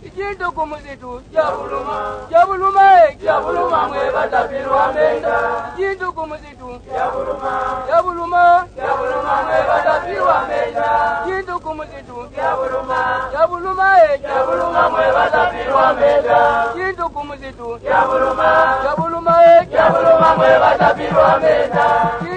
Jinto kumuzitu Jabuluma Jabuluma Jabuluma mwe batapirwa menda Jinto kumuzitu Jabuluma Jabuluma Jabuluma mwe batapirwa menda Jinto kumuzitu Jabuluma Jabuluma Jabuluma mwe batapirwa menda Jinto kumuzitu Jabuluma Jabuluma Jabuluma mwe batapirwa menda